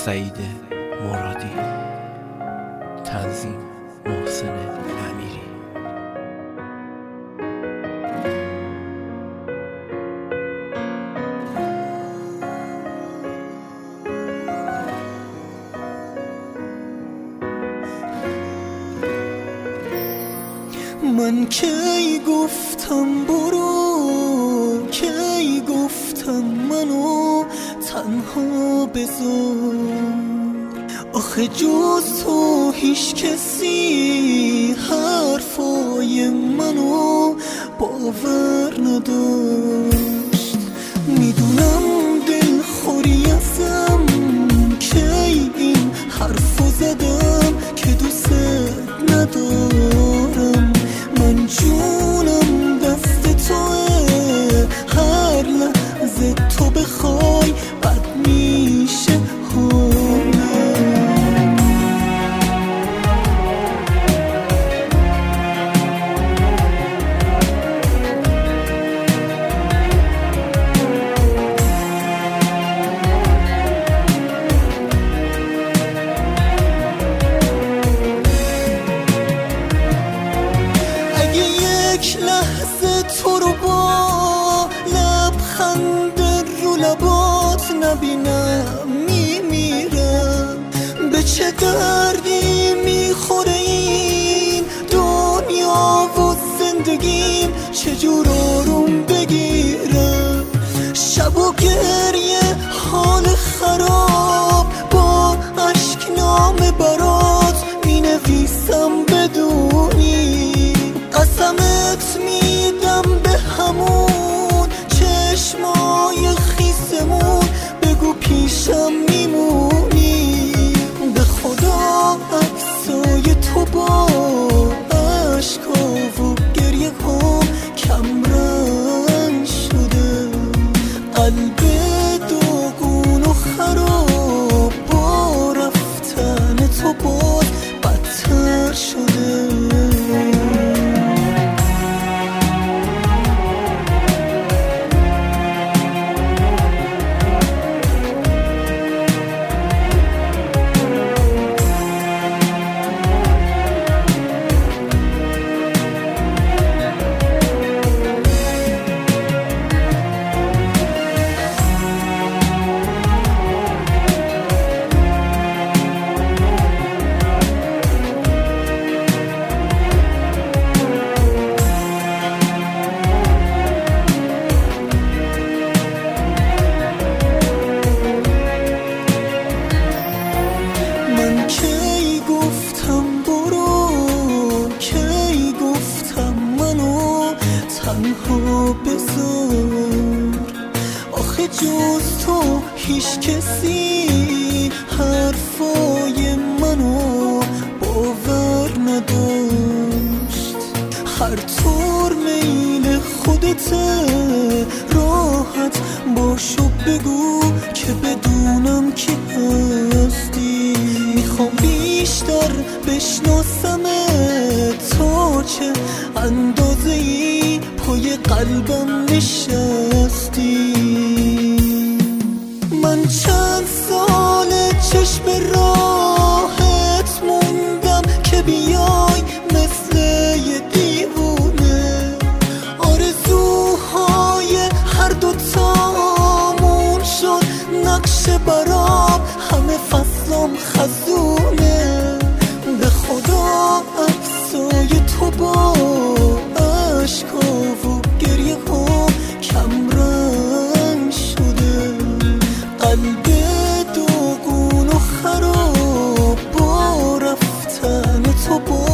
سعید مرادی، تنظیم محسن امیری. من کی گفتم برو، کی گفتم منو تنها بذار، آخه جز تو هیچ کسی حرفای منو باور نداشت. میدونم دلخوری ازم، کی این حرفو زدم که دوست ندارم. من جونم دست توه، هر لحظه تو بخوای بد میشه تو رو با لبخند رو لبات نبینم میمیرم. به چه دردی میخوره این دنیا و زندگیم، چجور آروم بگیرم. شب و گریه حال خراب، با اشک نامه برات مینویسم بدونی. قسمت میدم به همون چشمای خیسمون، بگو پیشم میمونی. به خدا عکسای تو با عشقا و گریه ها کمرنگ شده، قلب داغون و خراب با رفتن تو باز بدتر شده. کی گفتم برو، کی گفتم منو تنها بذار، آخه جز تو هیچ کسی حرفای منو باور نداشت. هر طور میل خودته، راحت باشو بگو که بدونم که هستی. میخوام بیشتر بشناسم تو، چه اندازه‌ای پای قلبم نشستی. من چند سال چشم راحت موندم که بیای مثل یه دیوونه. آرزوهای هر دوتامون شد نقش برام، همه فصلام خزونه. به خدا عکسای تو با عشقا و گریه ها کمرنگ شده، قلب داغون و خراب با رفتن تو با